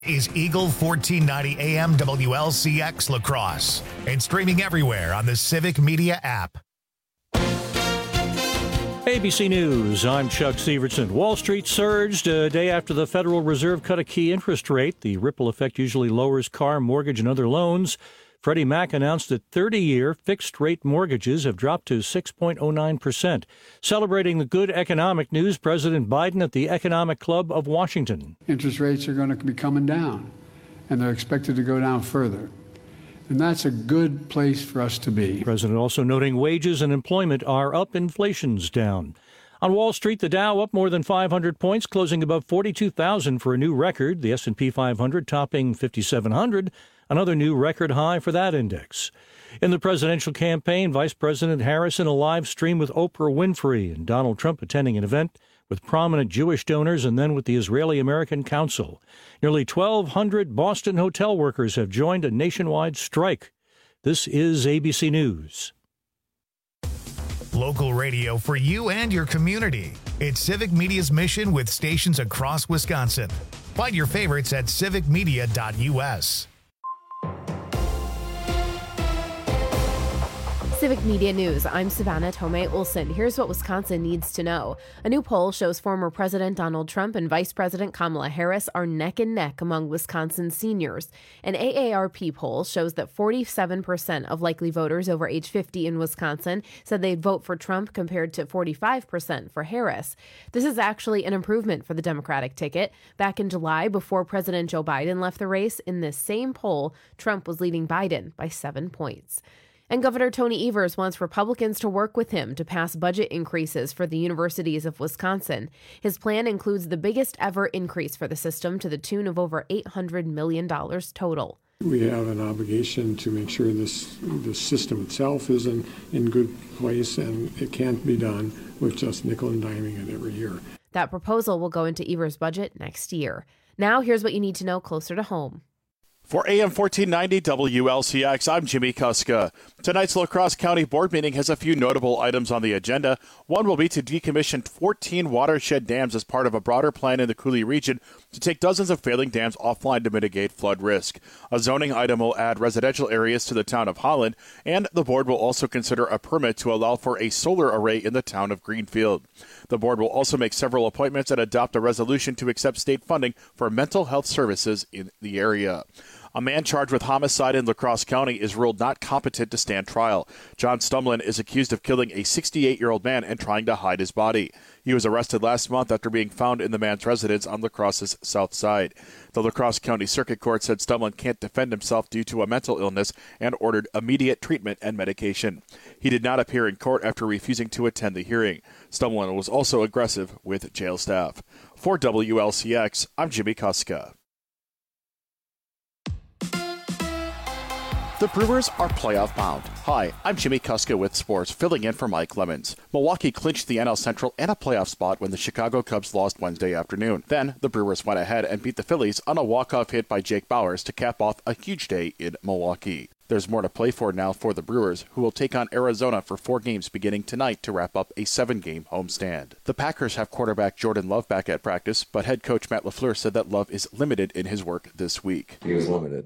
Is Eagle 1490 AM WLCX La Crosse and streaming everywhere on the Civic Media app. ABC News, I'm Chuck Severson. Wall Street surged a day after the Federal Reserve cut a key interest rate. The ripple effect usually lowers car, mortgage, and other loans. Freddie Mac announced that 30-year fixed-rate mortgages have dropped to 6.09%. Celebrating the good economic news, President Biden at the Economic Club of Washington. Interest rates are going to be coming down, and they're expected to go down further. And that's a good place for us to be. The president also noting wages and employment are up, inflation's down. On Wall Street, the Dow up more than 500 points, closing above 42,000 for a new record. The S&P 500 topping 5,700, another new record high for that index. In the presidential campaign, Vice President Harris in a live stream with Oprah Winfrey and Donald Trump attending an event with prominent Jewish donors and then with the Israeli-American Council. Nearly 1,200 Boston hotel workers have joined a nationwide strike. This is ABC News. Local radio for you and your community. It's Civic Media's mission with stations across Wisconsin. Find your favorites at civicmedia.us. Civic Media News, I'm Savannah Tomei Olson. Here's what Wisconsin needs to know. A new poll shows former President Donald Trump and Vice President Kamala Harris are neck and neck among Wisconsin seniors. An AARP poll shows that 47% of likely voters over age 50 in Wisconsin said they'd vote for Trump compared to 45% for Harris. This is actually an improvement for the Democratic ticket. Back in July, before President Joe Biden left the race, in this same poll, Trump was leading Biden by 7 points. And Governor Tony Evers wants Republicans to work with him to pass budget increases for the universities of Wisconsin. His plan includes the biggest ever increase for the system to the tune of over $800 million total. We have an obligation to make sure the system itself is in good place, and it can't be done with just nickel and diming it every year. That proposal will go into Evers' budget next year. Now, here's what you need to know closer to home. For AM 1490 WLCX, I'm Jimmy Kuska. Tonight's La Crosse County Board meeting has a few notable items on the agenda. One will be to decommission 14 watershed dams as part of a broader plan in the Coulee region to take dozens of failing dams offline to mitigate flood risk. A zoning item will add residential areas to the town of Holland, and the board will also consider a permit to allow for a solar array in the town of Greenfield. The board will also make several appointments and adopt a resolution to accept state funding for mental health services in the area. A man charged with homicide in La Crosse County is ruled not competent to stand trial. John Stumlin is accused of killing a 68-year-old man and trying to hide his body. He was arrested last month after being found in the man's residence on La Crosse's south side. The La Crosse County Circuit Court said Stumlin can't defend himself due to a mental illness and ordered immediate treatment and medication. He did not appear in court after refusing to attend the hearing. Stumlin was also aggressive with jail staff. For WLCX, I'm Jimmy Kuska. The Brewers are playoff bound. Hi, I'm Jimmy Kuska with sports, filling in for Mike Lemons. Milwaukee clinched the NL Central and a playoff spot when the Chicago Cubs lost Wednesday afternoon. Then, the Brewers went ahead and beat the Phillies on a walk-off hit by Jake Bauers to cap off a huge day in Milwaukee. There's more to play for now for the Brewers, who will take on Arizona for 4 games beginning tonight to wrap up a 7-game homestand. The Packers have quarterback Jordan Love back at practice, but head coach Matt LaFleur said that Love is limited in his work this week. He was limited.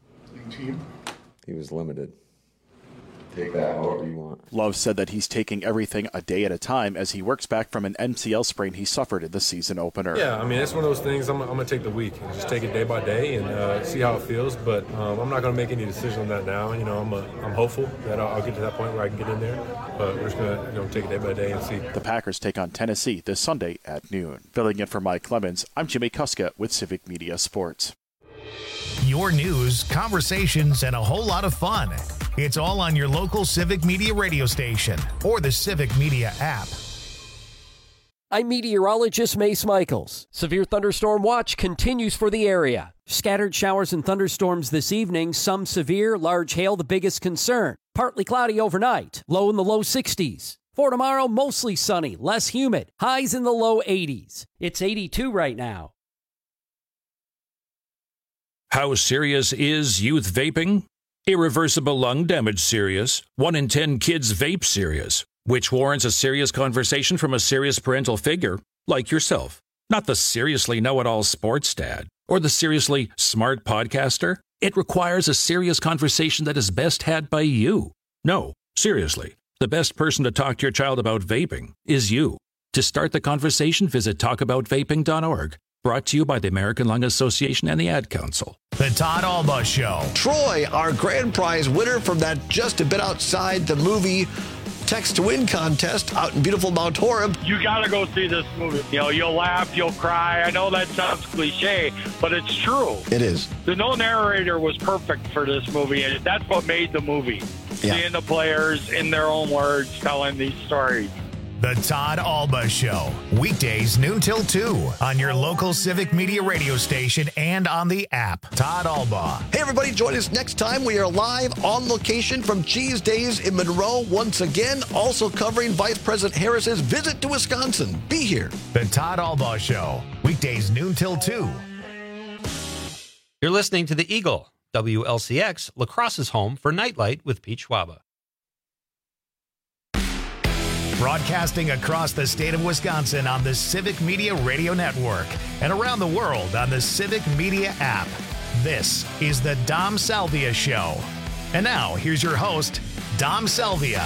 He was limited. Take that however you want. Love said that he's taking everything a day at a time as he works back from an MCL sprain he suffered in the season opener. Yeah, I mean, it's one of those things. I'm going to take the week and just take it day by day and see how it feels. But I'm not going to make any decision on that now. You know, I'm hopeful that I'll get to that point where I can get in there. But we're just going to take it day by day and see. The Packers take on Tennessee this Sunday at noon. Filling in for Mike Clemens, I'm Jimmy Kuska with Civic Media Sports. Your news, conversations, and a whole lot of fun. It's all on your local Civic Media radio station or the Civic Media app. I'm meteorologist Mace Michaels. Severe thunderstorm watch continues for the area. Scattered showers and thunderstorms this evening, some severe, large hail the biggest concern. Partly cloudy overnight, low in the low 60s. For tomorrow, mostly sunny, less humid, highs in the low 80s. It's 82 right now. How serious is youth vaping? Irreversible lung damage serious. 1 in 10 kids vape serious, which warrants a serious conversation from a serious parental figure like yourself. Not the seriously know-it-all sports dad. Or the seriously smart podcaster? It requires a serious conversation that is best had by you. No, seriously, the best person to talk to your child about vaping is you. To start the conversation, visit talkaboutvaping.org. Brought to you by the American Lung Association and the Ad Council. The Todd Alba Show. Troy, our grand prize winner from that Just a Bit Outside the Movie Text to Win contest out in beautiful Mount Horeb. You got to go see this movie. You know, you'll laugh, you'll cry. I know that sounds cliche, but it's true. It is. The no narrator was perfect for this movie, and that's what made the movie. Yeah. Seeing the players in their own words telling these stories. The Todd Alba Show. Weekdays noon till 2 on your local Civic Media radio station and on the app. Todd Alba. Hey, everybody, join us next time. We are live on location from Cheese Days in Monroe once again, also covering Vice President Harris's visit to Wisconsin. Be here. The Todd Alba Show. Weekdays noon till 2. You're listening to The Eagle, WLCX, La Crosse's home for Nightlight with Pete Schwaba. Broadcasting across the state of Wisconsin on the Civic Media Radio Network and around the world on the Civic Media app. This is the Dom Salvia Show. And now, here's your host, Dom Salvia.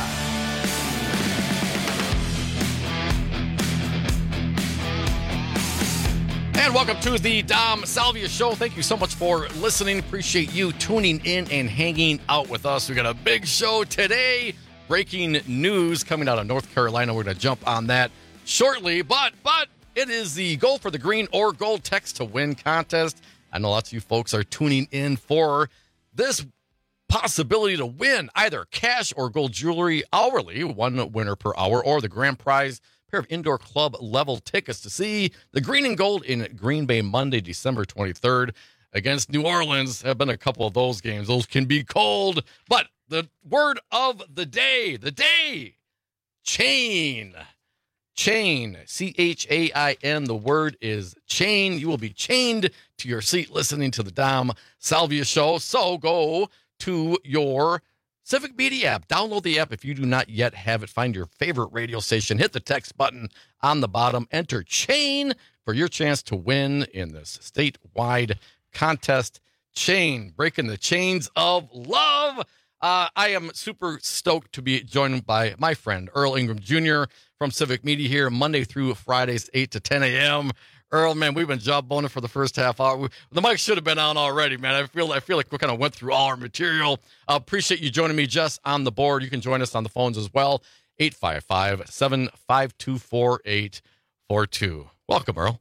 And welcome to the Dom Salvia Show. Thank you so much for listening. Appreciate you tuning in and hanging out with us. We got a big show today. Breaking news coming out of North Carolina. We're going to jump on that shortly, but it is the Go for the Green or Gold Text to Win contest. I know lots of you folks are tuning in for this possibility to win either cash or gold jewelry hourly, one winner per hour, or the grand prize, pair of indoor club level tickets to see the Green and Gold in Green Bay Monday, December 23rd against New Orleans. Have been a couple of those games. Those can be cold, but the word of the day, chain, C-H-A-I-N. The word is chain. You will be chained to your seat listening to the Dom Salvia Show. So go to your Civic Media app. Download the app if you do not yet have it. Find your favorite radio station. Hit the text button on the bottom. Enter chain for your chance to win in this statewide contest. Chain, breaking the chains of love. I am super stoked to be joined by my friend Earl Ingram Jr. from Civic Media here Monday through Fridays, 8 to 10 a.m. Earl, man, we've been job boning for the first half hour. The mic should have been on already, man. I feel like we kind of went through all our material. Appreciate you joining me just on the board. You can join us on the phones as well, 855-752-4842. Welcome, Earl.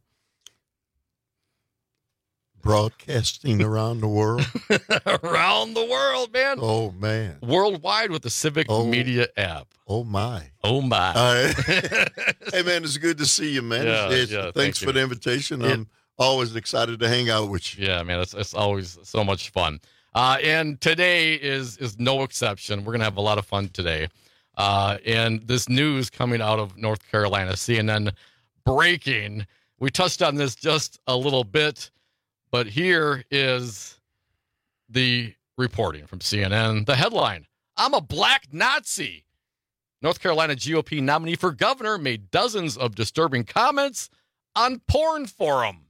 Broadcasting around the world. Around the world, man. Oh, man. Worldwide with the Civic Media app. Oh, my. Oh, my. Hey, man, it's good to see you, man. Yeah, thanks for the invitation. I'm always excited to hang out with you. Yeah, man, it's always so much fun. And today is no exception. We're going to have a lot of fun today. And this news coming out of North Carolina, CNN breaking. We touched on this just a little bit. But here is the reporting from CNN. The headline, I'm a black Nazi. North Carolina GOP nominee for governor made dozens of disturbing comments on porn forum.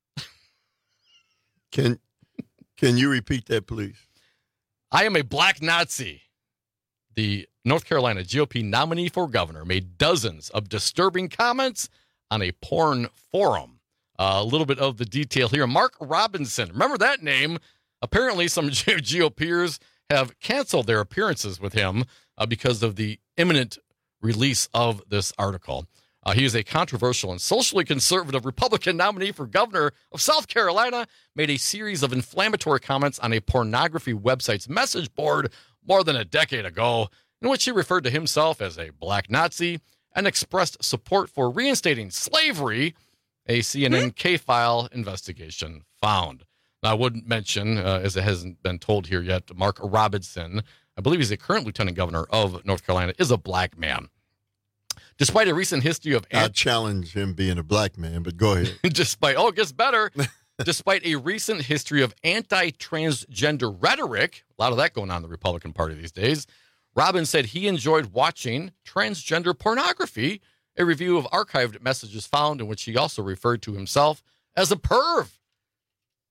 Can you repeat that, please? I am a black Nazi. The North Carolina GOP nominee for governor made dozens of disturbing comments on a porn forum. A little bit of the detail here. Mark Robinson. Remember that name? Apparently, some GOPers have canceled their appearances with him because of the imminent release of this article. He is a controversial and socially conservative Republican nominee for governor of South Carolina, made a series of inflammatory comments on a pornography website's message board more than a decade ago, in which he referred to himself as a black Nazi and expressed support for reinstating slavery, a CNN K-File investigation found. Now, I would mention, as it hasn't been told here yet, Mark Robinson, I believe he's a current lieutenant governor of North Carolina, is a black man. Despite a recent history of... I challenge him being a black man, but go ahead. It gets better. Despite a recent history of anti-transgender rhetoric, a lot of that going on in the Republican Party these days, Robin said he enjoyed watching transgender pornography. A review of archived messages found in which he also referred to himself as a perv.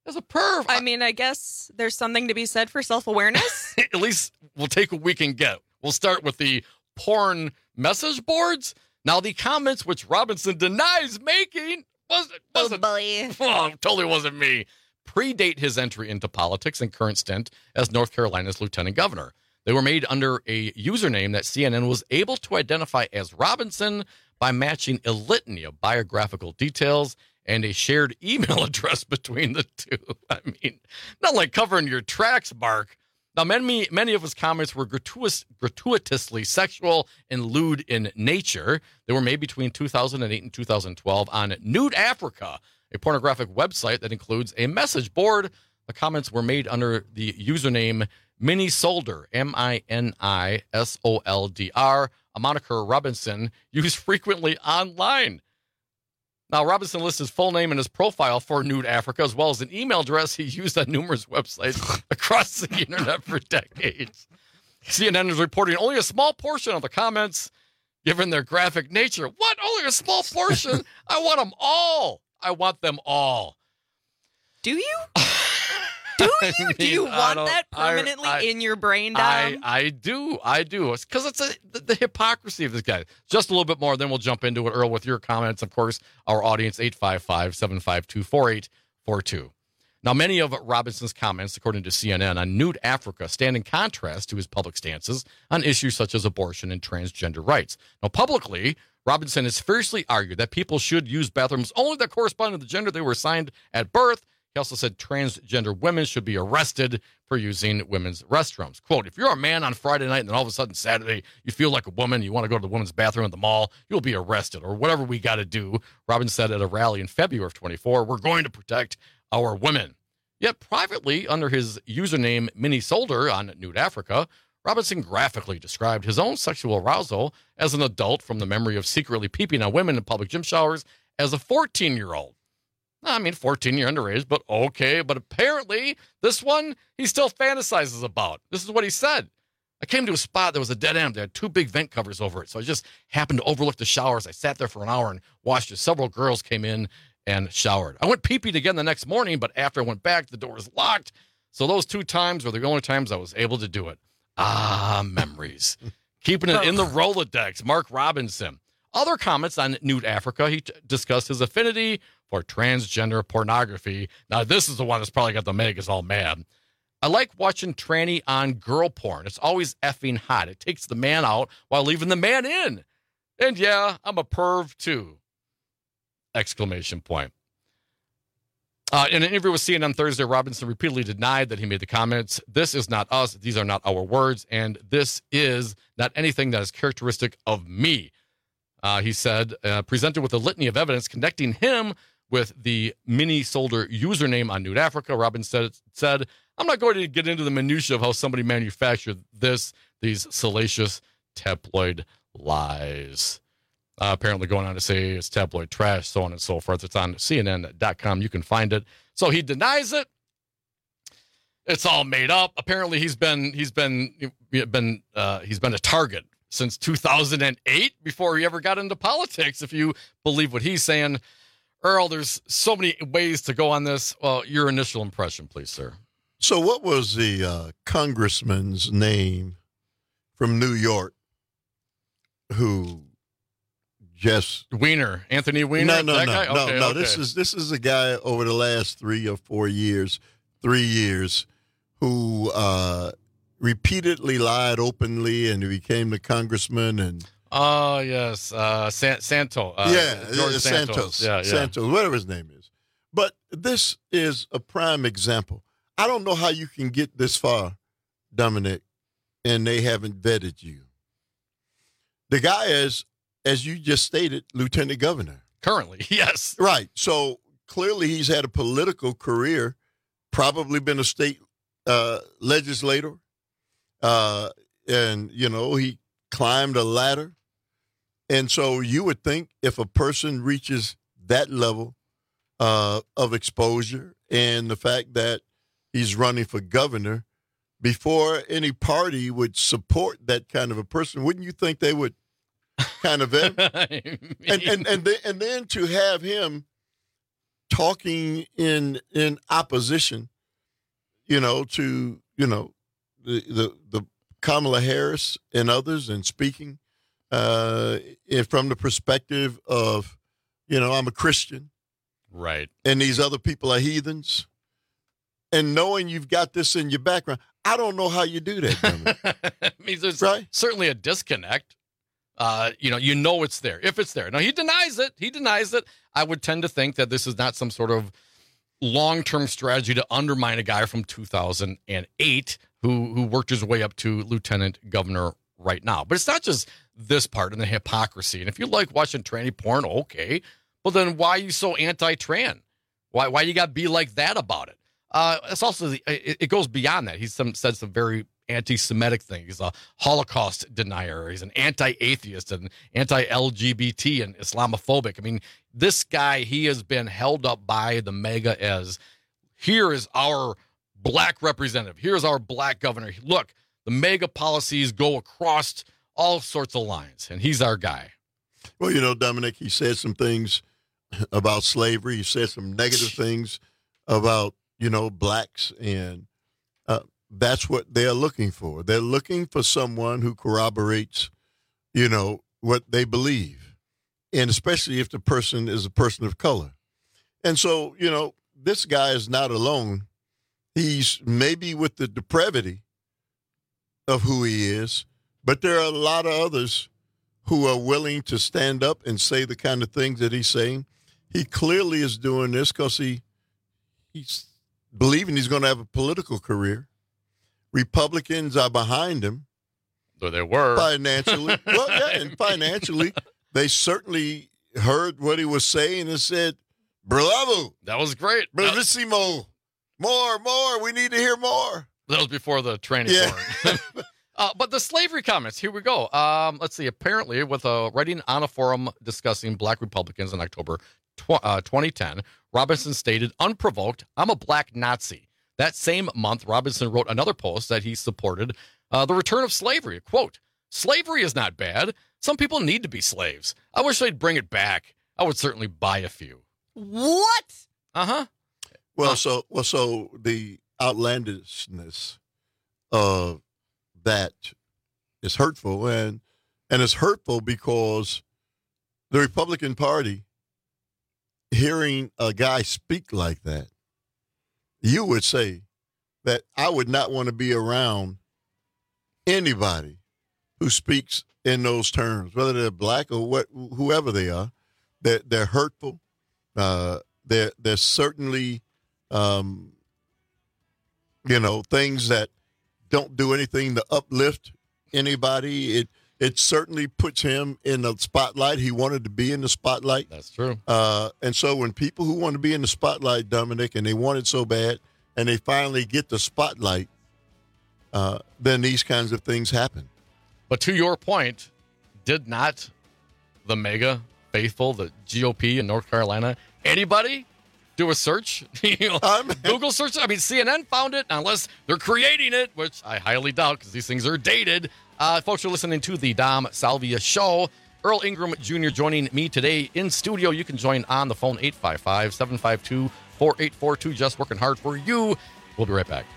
As a perv. I mean, I guess there's something to be said for self-awareness. At least we'll take what we can get. We'll start with the porn message boards. Now, the comments which Robinson denies making wasn't totally wasn't me. Predate his entry into politics and current stint as North Carolina's lieutenant governor. They were made under a username that CNN was able to identify as Robinson by matching a litany of biographical details and a shared email address between the two. I mean, not like covering your tracks, Mark. Now, many of his comments were gratuitously sexual and lewd in nature. They were made between 2008 and 2012 on Nude Africa, a pornographic website that includes a message board. The comments were made under the username Minisoldr, MINISOLDR, a moniker Robinson used frequently online. Now, Robinson lists his full name in his profile for Nude Africa, as well as an email address he used on numerous websites across the internet for decades. CNN is reporting only a small portion of the comments, given their graphic nature. What? Only a small portion? I want them all. I want them all. Do you? Do you? Do you want that permanently in your brain, Dom? I do. It's because it's the hypocrisy of this guy. Just a little bit more, then we'll jump into it, Earl, with your comments. Of course, our audience, 855-752-4842. Now, many of Robinson's comments, according to CNN, on Nude Africa stand in contrast to his public stances on issues such as abortion and transgender rights. Now, publicly, Robinson has fiercely argued that people should use bathrooms only that correspond to the gender they were assigned at birth. He also said transgender women should be arrested for using women's restrooms. Quote, if you're a man on Friday night and then all of a sudden Saturday you feel like a woman, you want to go to the women's bathroom at the mall, you'll be arrested or whatever we got to do. Robinson said at a rally in February of 24, we're going to protect our women. Yet privately, under his username Minisoldr on Nude Africa, Robinson graphically described his own sexual arousal as an adult from the memory of secretly peeping on women in public gym showers as a 14-year-old. I mean, 14-year underage, but okay. But apparently, this one, he still fantasizes about. This is what he said. I came to a spot that was a dead end. They had two big vent covers over it. So I just happened to overlook the showers. I sat there for an hour and watched as several girls came in and showered. I went pee-peed again the next morning, but after I went back, the door was locked. So those 2 times were the only times I was able to do it. Ah, memories. Keeping it in the Rolodex. Mark Robinson. Other comments on Nude Africa, he discussed his affinity for transgender pornography. Now, this is the one that's probably got the Megas all mad. I like watching tranny on girl porn. It's always effing hot. It takes the man out while leaving the man in. And yeah, I'm a perv too. Exclamation point. In an interview with CNN on Thursday, Robinson repeatedly denied that he made the comments. This is not us. These are not our words. And this is not anything that is characteristic of me. He said, presented with a litany of evidence connecting him with the Minisoldr username on Nude Africa, Robinson said, I'm not going to get into the minutia of how somebody manufactured these salacious tabloid lies. Apparently going on to say it's tabloid trash, so on and so forth. It's on CNN.com. You can find it. So he denies it. It's all made up. Apparently he's been a target since 2008 before he ever got into politics, if you believe what he's saying. Earl, there's so many ways to go on this. Well, your initial impression, please, sir. So what was the congressman's name from New York who just... Anthony Weiner? No. Okay. This is a guy over the last 3 or 4 years, 3 years, who repeatedly lied openly, and he became the congressman. And oh yes, Santos. George Santos. Santos, whatever his name is. But this is a prime example. I don't know how you can get this far, Dominic, and they haven't vetted you. The guy is, as you just stated, lieutenant governor. Currently, yes. Right. So clearly he's had a political career, probably been a state legislator. And, he climbed a ladder. And so you would think if a person reaches that level of exposure and the fact that he's running for governor, before any party would support that kind of a person, wouldn't you think they would kind of vet him? And then to have him talking in opposition, to, the Kamala Harris and others, and speaking from the perspective of, I'm a Christian. Right. And these other people are heathens. And knowing you've got this in your background, I don't know how you do that. I mean, there's certainly a disconnect. It's there if it's there. Now, he denies it. I would tend to think that this is not some sort of long-term strategy to undermine a guy from 2008 who worked his way up to lieutenant governor right now. But it's not just this part and the hypocrisy. And if you like watching tranny porn, okay. Well, then why are you so anti-tran? Why you got to be like that about it? It's also it goes beyond that. He's said some very anti-Semitic things. He's a Holocaust denier. He's an anti-atheist and anti-LGBT and Islamophobic. I mean, this guy, he has been held up by the MAGA as, here is our black representative. Here's our black governor. Look, the MAGA policies go across all sorts of lines, and he's our guy. Well, Dominic, he said some things about slavery. He said some negative things about, blacks, and that's what they're looking for. They're looking for someone who corroborates, what they believe, and especially if the person is a person of color. And so, this guy is not alone. He's maybe with the depravity of who he is, but there are a lot of others who are willing to stand up and say the kind of things that he's saying. He clearly is doing this because he's believing he's going to have a political career. Republicans are behind him. So they were. Financially. Well, yeah, and financially, they certainly heard what he was saying and said, bravo. That was great. Bravissimo. More. We need to hear more. That was before the training porn. But the slavery comments, here we go. Let's see. Apparently, with writing on a forum discussing black Republicans in October 2010, Robinson stated, unprovoked, I'm a black Nazi. That same month, Robinson wrote another post that he supported the return of slavery. Quote, slavery is not bad. Some people need to be slaves. I wish they'd bring it back. I would certainly buy a few. What? Uh-huh. Well, so the outlandishness of that is hurtful, and it's hurtful because the Republican Party, hearing a guy speak like that, you would say that I would not want to be around anybody who speaks in those terms, whether they're black or whoever they are. They're hurtful. They're certainly, things that don't do anything to uplift anybody. It certainly puts him in the spotlight. He wanted to be in the spotlight. That's true. And so when people who want to be in the spotlight, Dominic, and they want it so bad, and they finally get the spotlight, then these kinds of things happen. But to your point, did not the MAGA faithful, the GOP in North Carolina, anybody do a search? Google search? I mean, CNN found it, unless they're creating it, which I highly doubt because these things are dated. Folks are listening to the Dom Salvia Show. Earl Ingram Jr. joining me today in studio. You can join on the phone, 855-752-4842. Just working hard for you. We'll be right back.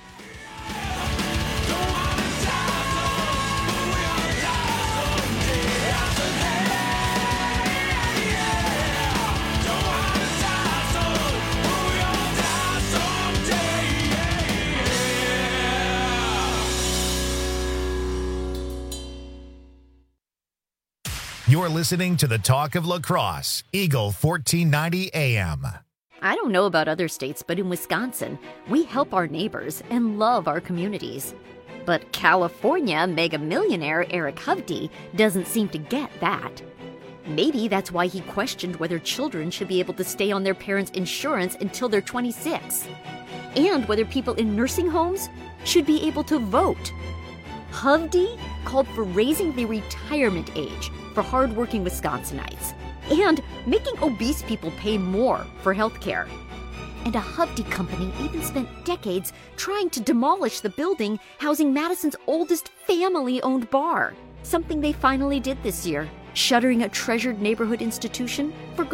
You're listening to the Talk of La Crosse, Eagle 1490 AM. I don't know about other states, but in Wisconsin, we help our neighbors and love our communities. But California mega millionaire Eric Hovde doesn't seem to get that. Maybe that's why he questioned whether children should be able to stay on their parents' insurance until they're 26, and whether people in nursing homes should be able to vote. Hovde called for raising the retirement age for hardworking Wisconsinites and making obese people pay more for health care. And a Hovde company even spent decades trying to demolish the building housing Madison's oldest family-owned bar, something they finally did this year, shuttering a treasured neighborhood institution for good.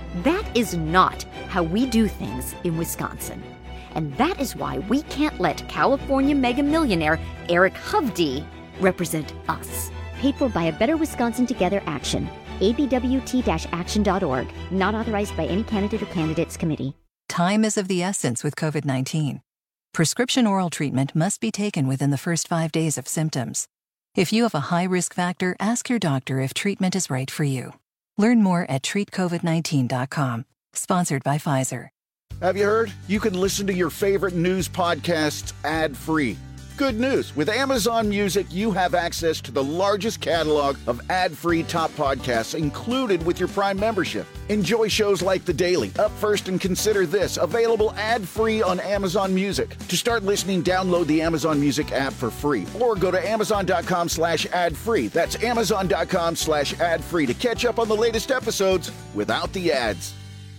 That is not how we do things in Wisconsin. And that is why we can't let California mega millionaire Eric Hovde represent us. Paid for by a Better Wisconsin Together action. abwt-action.org. Not authorized by any candidate or candidates committee. Time is of the essence with COVID-19. Prescription oral treatment must be taken within the first 5 days of symptoms. If you have a high risk factor, ask your doctor if treatment is right for you. Learn more at treatcovid19.com. Sponsored by Pfizer. Have you heard? You can listen to your favorite news podcasts ad-free. Good news. With Amazon Music, you have access to the largest catalog of ad-free top podcasts included with your Prime membership. Enjoy shows like The Daily, Up First and Consider This, available ad-free on Amazon Music. To start listening, download the Amazon Music app for free or go to amazon.com/ad-free. That's amazon.com/ad-free to catch up on the latest episodes without the ads.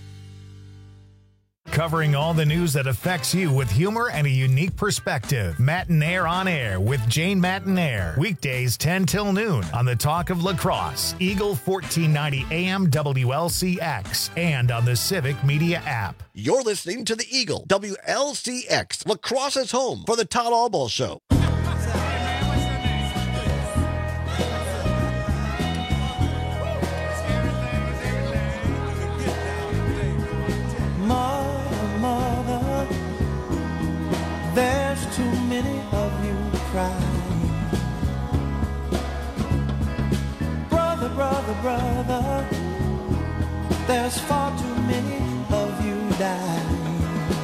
Covering all the news that affects you with humor and a unique perspective. Matinaire on Air with Jane Matinaire. Weekdays 10 till noon on the Talk of Lacrosse, Eagle 1490 AM WLCX, and on the Civic Media app. You're listening to the Eagle WLCX, Lacrosse's home for the Todd Albaugh Show. There's too many of you crying. Brother, brother, brother, there's far too many of you dying.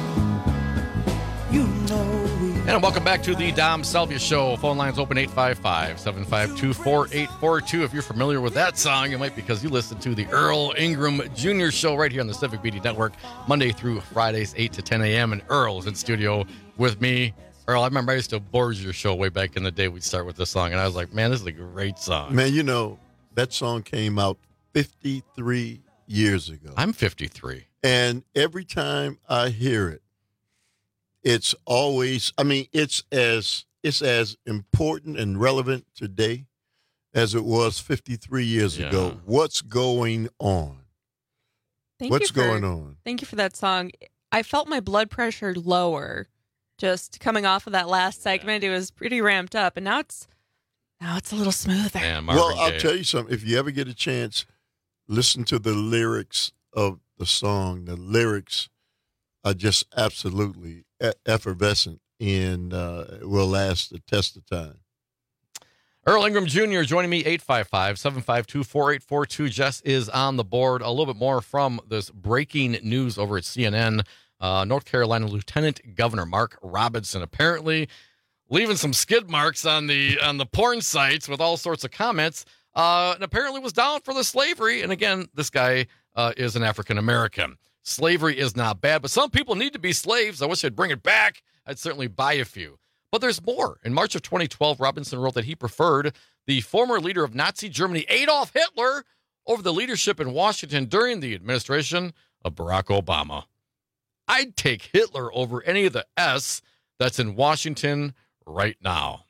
You know we... And welcome back to the Dom Salvia Show. Phone lines open 855-752-4842. If you're familiar with that song, it might be because you listen to the Earl Ingram Jr. Show right here on the Civic Media Network, Monday through Fridays, 8 to 10 a.m. And Earl is in studio with me. Earl, I remember I used to board your show way back in the day. We'd start with this song, and I was like, man, this is a great song. Man, you know, that song came out 53 years ago. I'm 53. And every time I hear it, it's always, I mean, it's as important and relevant today as it was 53 years ago. What's going on? What's going on? Thank you for that song. I felt my blood pressure lower just coming off of that last segment. It was pretty ramped up, and now it's a little smoother. Well, I'll tell you something. If you ever get a chance, listen to the lyrics of the song. The lyrics are just absolutely effervescent and will last the test of time. Earl Ingram Jr. joining me, 855-752-4842. Jess is on the board. A little bit more from this breaking news over at CNN. North Carolina Lieutenant Governor Mark Robinson apparently leaving some skid marks on the porn sites with all sorts of comments, and apparently was down for the slavery. And again, this guy is an African American. Slavery is not bad, but some people need to be slaves. I wish I'd bring it back. I'd certainly buy a few. But there's more. In March of 2012, Robinson wrote that he preferred the former leader of Nazi Germany, Adolf Hitler, over the leadership in Washington during the administration of Barack Obama. I'd take Hitler over any of the S that's in Washington right now.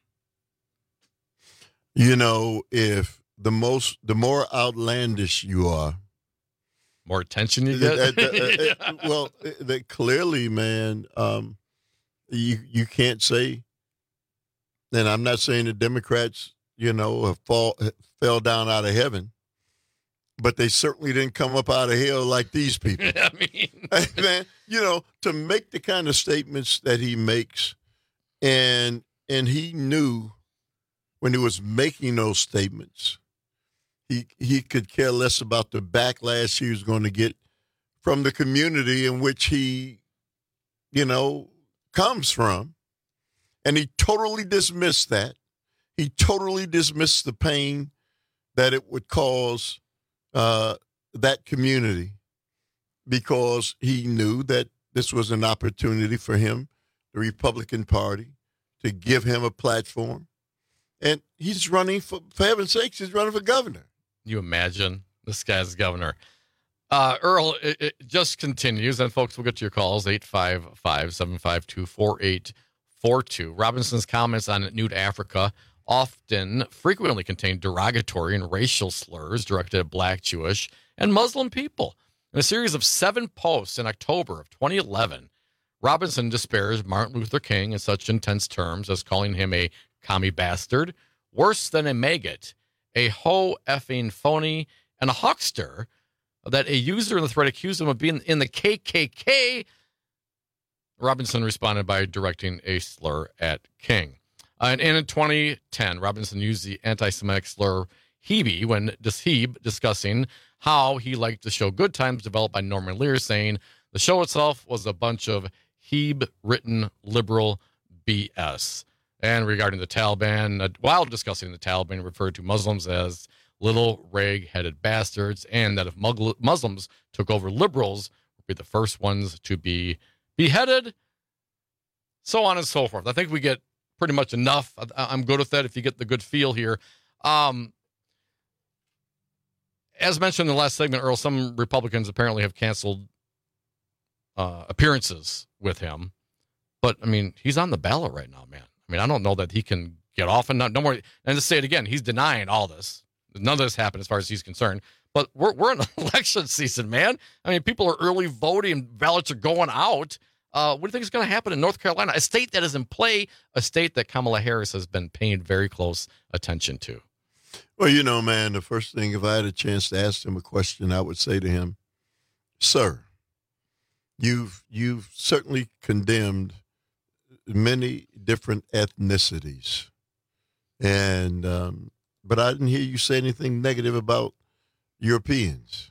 You know, if the more outlandish you are, more attention you get. Clearly, man, you can't say. And I'm not saying the Democrats, you know, fell down out of heaven, but they certainly didn't come up out of hell like these people. I mean, man, you know, to make the kind of statements that he makes, and he knew when he was making those statements, he could care less about the backlash he was going to get from the community in which he, you know, comes from. And he totally dismissed that. He totally dismissed the pain that it would cause that community, because he knew that this was an opportunity for him, the Republican Party, to give him a platform. And he's running for heaven's sakes, he's running for governor. You imagine this guy's governor. Earl, it just continues, and folks, we'll get to your calls, 855-752-4842. Robinson's comments on Nude Africa frequently contain derogatory and racial slurs directed at Black, Jewish, and Muslim people. In a series of 7 posts in October of 2011, Robinson disparaged Martin Luther King in such intense terms as calling him a commie bastard, worse than a maggot, a ho effing phony, and a huckster, that a user in the thread accused him of being in the KKK. Robinson responded by directing a slur at King. And in 2010, Robinson used the anti-Semitic slur Hebe when discussing how he liked the show Good Times, developed by Norman Lear, saying the show itself was a bunch of Hebe-written liberal BS. And regarding the Taliban, while discussing the Taliban, referred to Muslims as little rag-headed bastards, and that if Muslims took over, liberals would be the first ones to be beheaded, so on and so forth. I think we get pretty much enough. I'm good with that if you get the good feel here. As mentioned in the last segment, Earl, some Republicans apparently have canceled appearances with him. But, I mean, he's on the ballot right now, man. I mean, I don't know that he can get off and no more. And to say it again, he's denying all this. None of this happened as far as he's concerned. But we're in election season, man. I mean, people are early voting. Ballots are going out. What do you think is going to happen in North Carolina? A state that is in play, a state that Kamala Harris has been paying very close attention to. Well, you know, man, the first thing, if I had a chance to ask him a question, I would say to him, sir, you've certainly condemned many different ethnicities. And, but I didn't hear you say anything negative about Europeans.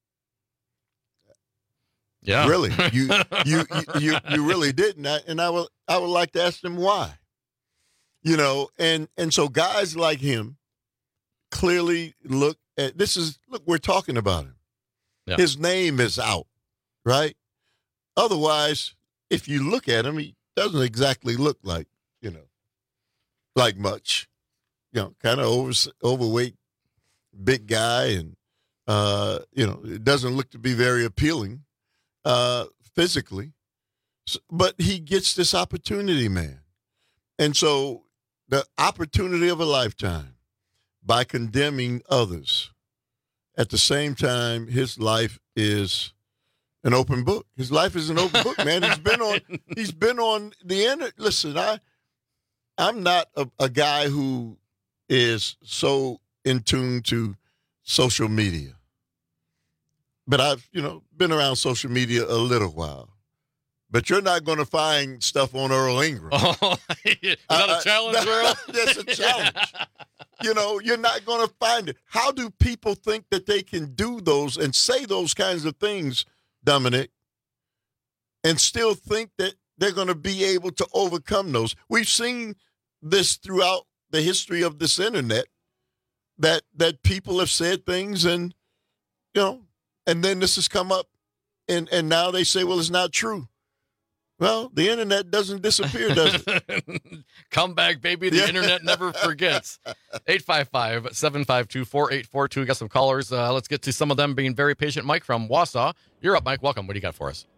Yeah, really, you really didn't, and I would like to ask them why. You know, and so guys like him clearly look at this is look, we're talking about him. Yeah. His name is out, right? Otherwise, if you look at him, he doesn't exactly look like, you know, like much. You know, kind of overweight, big guy, and you know, it doesn't look to be very appealing. Physically, but he gets this opportunity, man. And so the opportunity of a lifetime by condemning others. At the same time, his life is an open book. His life is an open book, man. He's been on the internet. Listen, I'm not a guy who is so in tune to social media. But I've, you know, been around social media a little while. But you're not going to find stuff on Earl Ingram. Oh, is that a challenge, Earl? That's a challenge. You know, you're not going to find it. How do people think that they can do those and say those kinds of things, Dominic, and still think that they're going to be able to overcome those? We've seen this throughout the history of this internet, that people have said things and, you know, and then this has come up, and now they say, well, it's not true. Well, the internet doesn't disappear, does it? Come back, baby. The internet never forgets. 855-752-4842. We got some callers. Let's get to some of them being very patient. Mike from Wausau. You're up, Mike. Welcome. What do you got for us?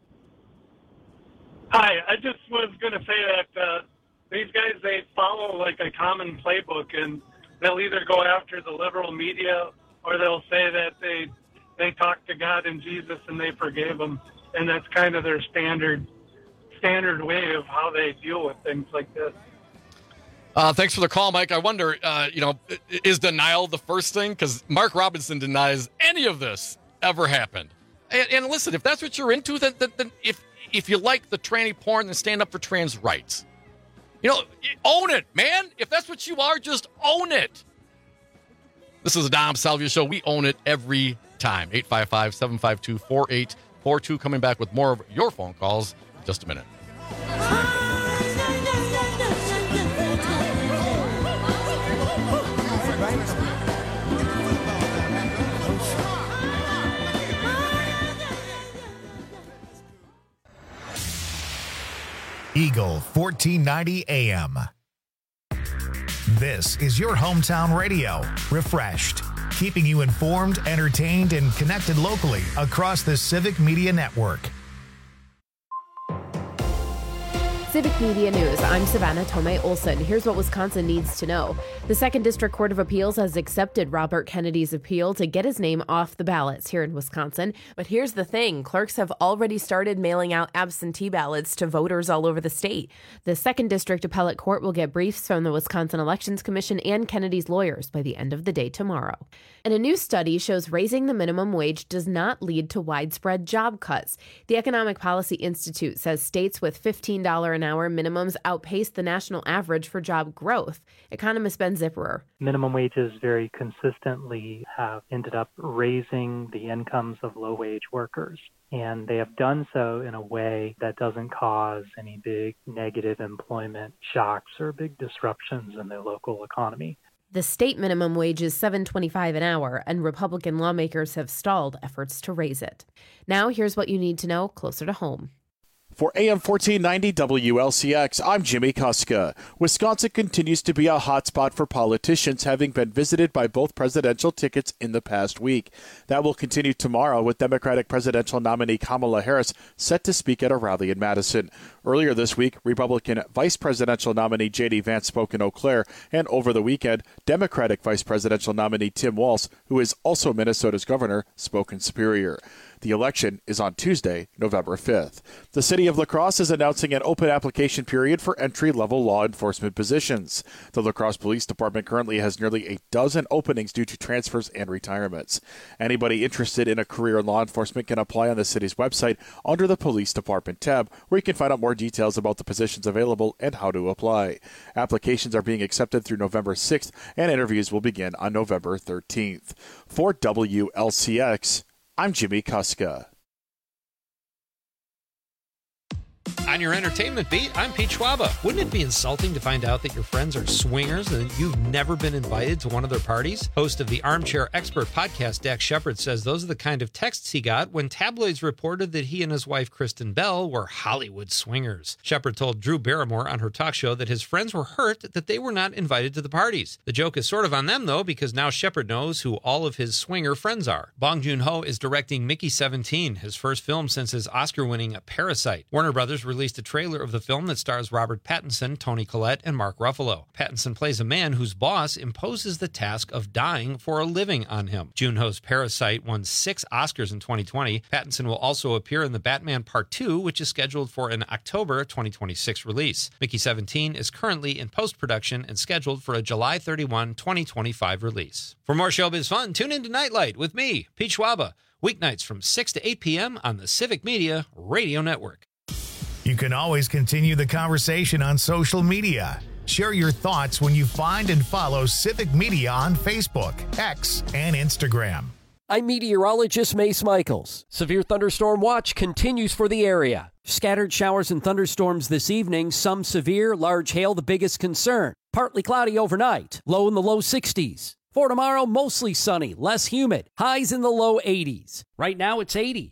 Hi. I just was going to say that these guys, they follow like a common playbook, and they'll either go after the liberal media or they'll say that they talked to God and Jesus and they forgave them, and that's kind of their standard way of how they deal with things like this. Thanks for the call, Mike. I wonder, is denial the first thing? Because Mark Robinson denies any of this ever happened. And listen, if that's what you're into, then if you like the tranny porn, then stand up for trans rights. You know, own it, man. If that's what you are, just own it. This is the Dom Salvia Show. We own it every time. 855-752-4842. Coming back with more of your phone calls in just a minute. Eagle 1490 AM. This is your hometown radio, refreshed, keeping you informed, entertained, and connected locally across the Civic Media Network. Civic Media News, I'm Savannah Tomei Olson. Here's what Wisconsin needs to know. The 2nd District Court of Appeals has accepted Robert Kennedy's appeal to get his name off the ballots here in Wisconsin. But here's the thing. Clerks have already started mailing out absentee ballots to voters all over the state. The 2nd District Appellate Court will get briefs from the Wisconsin Elections Commission and Kennedy's lawyers by the end of the day tomorrow. And a new study shows raising the minimum wage does not lead to widespread job cuts. The Economic Policy Institute says states with $15 an hour minimums outpace the national average for job growth. Economist Ben Zipperer. Minimum wages very consistently have ended up raising the incomes of low-wage workers. And they have done so in a way that doesn't cause any big negative employment shocks or big disruptions in their local economy. The state minimum wage is $7.25 an hour, and Republican lawmakers have stalled efforts to raise it. Now, here's what you need to know closer to home. For AM 1490 WLCX, I'm Jimmy Kuska. Wisconsin continues to be a hotspot for politicians, having been visited by both presidential tickets in the past week. That will continue tomorrow with Democratic presidential nominee Kamala Harris set to speak at a rally in Madison. Earlier this week, Republican vice presidential nominee J.D. Vance spoke in Eau Claire, and over the weekend, Democratic vice presidential nominee Tim Walz, who is also Minnesota's governor, spoke in Superior. The election is on Tuesday, November 5th. The city of La Crosse is announcing an open application period for entry-level law enforcement positions. The La Crosse Police Department currently has nearly a dozen openings due to transfers and retirements. Anybody interested in a career in law enforcement can apply on the city's website under the Police Department tab, where you can find out more details about the positions available and how to apply. Applications are being accepted through November 6th, and interviews will begin on November 13th. For WLCX, I'm Jimmy Kuska. On your entertainment beat, I'm Pete Schwaba. Wouldn't it be insulting to find out that your friends are swingers and you've never been invited to one of their parties? Host of the Armchair Expert podcast, Dax Shepard, says those are the kind of texts he got when tabloids reported that he and his wife, Kristen Bell, were Hollywood swingers. Shepard told Drew Barrymore on her talk show that his friends were hurt that they were not invited to the parties. The joke is sort of on them, though, because now Shepard knows who all of his swinger friends are. Bong Joon-ho is directing Mickey 17, his first film since his Oscar-winning Parasite. Warner Brothers released a trailer of the film that stars Robert Pattinson, Toni Collette, and Mark Ruffalo. Pattinson plays a man whose boss imposes the task of dying for a living on him. Joon-ho's Parasite won 6 Oscars in 2020. Pattinson will also appear in The Batman Part 2, which is scheduled for an October 2026 release. Mickey 17 is currently in post-production and scheduled for a July 31, 2025 release. For more showbiz fun, tune in to Nightlight with me, Pete Schwaba, weeknights from 6 to 8 p.m. on the Civic Media Radio Network. You can always continue the conversation on social media. Share your thoughts when you find and follow Civic Media on Facebook, X, and Instagram. I'm meteorologist Mace Michaels. Severe thunderstorm watch continues for the area. Scattered showers and thunderstorms this evening, some severe, large hail the biggest concern. Partly cloudy overnight, low in the low 60s. For tomorrow, mostly sunny, less humid, highs in the low 80s. Right now it's 80.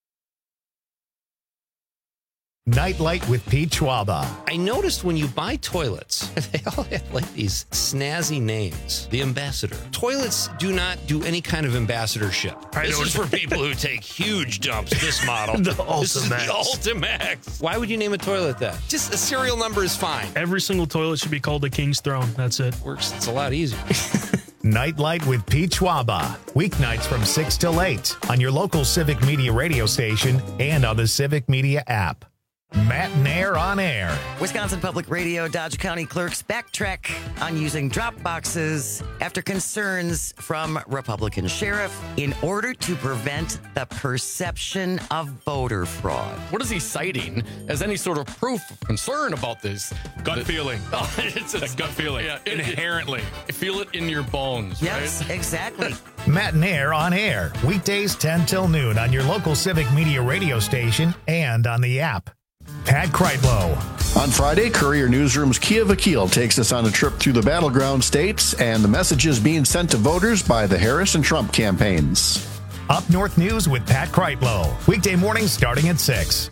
Nightlight with Pete Schwaba. I noticed when you buy toilets, they all have like these snazzy names. The Ambassador. Toilets do not do any kind of ambassadorship. This is for people who take huge dumps, this model. The This is the Ultimax. Why would you name a toilet that? Just a serial number is fine. Every single toilet should be called the King's Throne. That's it. Works. It's a lot easier. Nightlight with Pete Schwaba. Weeknights from 6 till 8 on your local Civic Media radio station and on the Civic Media app. Matt Nair on air. Wisconsin Public Radio Dodge County clerks backtrack on using drop boxes after concerns from Republican sheriff in order to prevent the perception of voter fraud. What is he citing as any sort of proof of concern about this? Gut feeling. Oh, it's a gut feeling. Yeah, inherently. Feel it in your bones. Yes, right? exactly. Matt Nair on air. Weekdays 10 till noon on your local Civic Media radio station and on the app. Pat Kreitlow. On Friday, Courier Newsroom's Kia Vakil takes us on a trip through the battleground states and the messages being sent to voters by the Harris and Trump campaigns. Up North News with Pat Kreitlow. Weekday mornings starting at 6.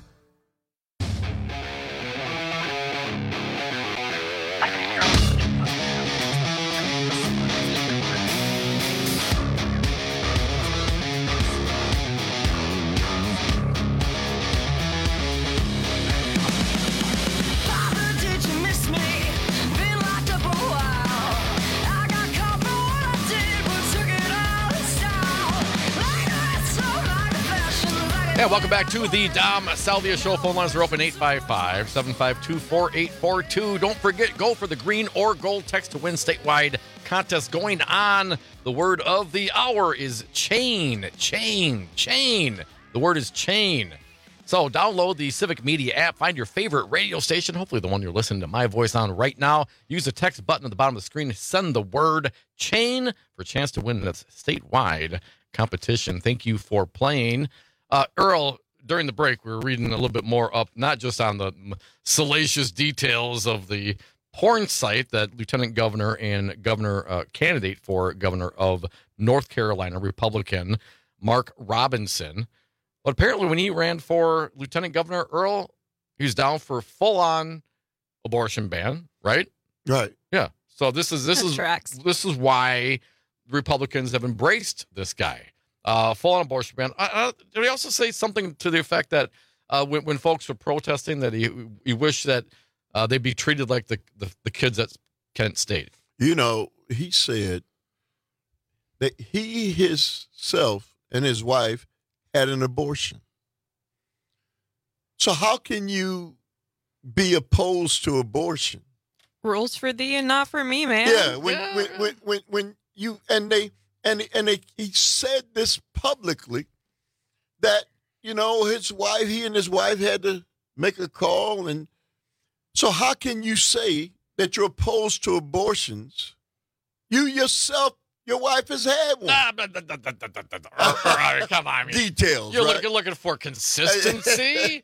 Yeah, welcome back to the Dom Salvia Show. Phone lines are open 855-752-4842. Don't forget, go for the green or gold text to win statewide contest going on. The word of the hour is chain. Chain. Chain. The word is chain. So download the Civic Media app. Find your favorite radio station, hopefully the one you're listening to my voice on right now. Use the text button at the bottom of the screen. Send the word chain for a chance to win this statewide competition. Thank you for playing. Earl, during the break, we were reading a little bit more up, not just on the salacious details of the porn site that Lieutenant Governor and Governor candidate for Governor of North Carolina, Republican Mark Robinson. But apparently when he ran for Lieutenant Governor, Earl, he was down for full-on abortion ban, right? Right. Yeah. So this is why Republicans have embraced this guy. Full-on abortion ban. Did he also say something to the effect that when folks were protesting that he wished that they'd be treated like the kids at Kent State? You know, he said that he himself and his wife had an abortion. So how can you be opposed to abortion? Rules for thee and not for me, man. Yeah, when you and he said this publicly that, you know, he and his wife had to make a call. And so how can you say that you're opposed to abortions? You yourself, your wife has had one. Come on. Details. You're right? looking for consistency.